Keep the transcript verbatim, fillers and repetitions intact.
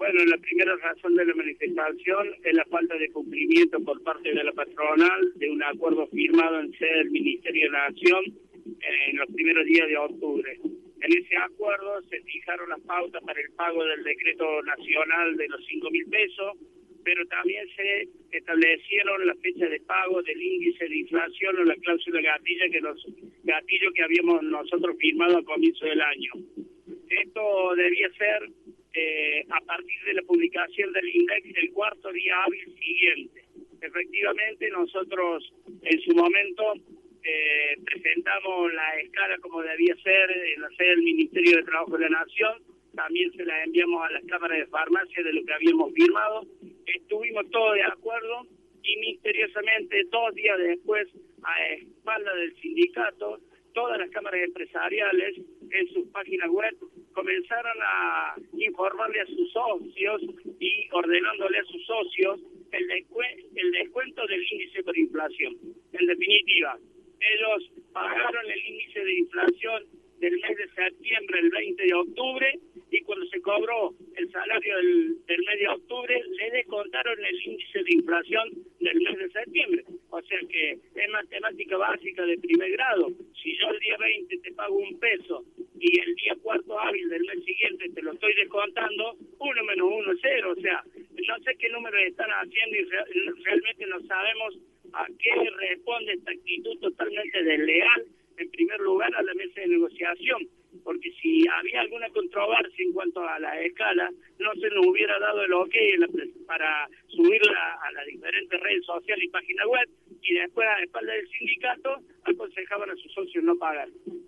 Bueno, la primera razón de la manifestación es la falta de cumplimiento por parte de la patronal de un acuerdo firmado en sede del Ministerio de Nación en los primeros días de octubre. En ese acuerdo se fijaron las pautas para el pago del decreto nacional de los cinco mil pesos, pero también se establecieron las fechas de pago del índice de inflación o la cláusula gatilla que nos, gatillo que habíamos nosotros firmado a comienzo del año. Esto debía ser eh, a partir de la publicación del INDEC el cuarto día hábil siguiente. Efectivamente, nosotros en su momento eh, presentamos la escala como debía ser en la sede del Ministerio de Trabajo de la Nación, también se la enviamos a las cámaras de farmacia de lo que habíamos firmado, estuvimos todos de acuerdo y misteriosamente dos días después, a espalda del sindicato, todas las cámaras empresariales en sus páginas web comenzaron a informarle a sus socios y ordenándole a sus socios el, descu- el descuento del índice por inflación. En definitiva, ellos pagaron el índice de inflación del mes de septiembre, el veinte de octubre, y cuando se cobró el salario del, del mes de octubre, le descontaron el índice de inflación del mes de septiembre. O sea que es matemática básica de primer grado. Si yo el día veinte te pago un peso y el día cuarto hábil del mes siguiente te lo estoy descontando, uno menos uno es cero. O sea, no sé qué números están haciendo y re, realmente no sabemos a qué responde esta actitud totalmente desleal, en primer lugar, a la mesa de negociación, porque si había alguna controversia en cuanto a la escala, no se nos hubiera dado el ok para subirla a las diferentes redes sociales y páginas web, y después a la espalda del sindicato aconsejaban a sus socios no pagar.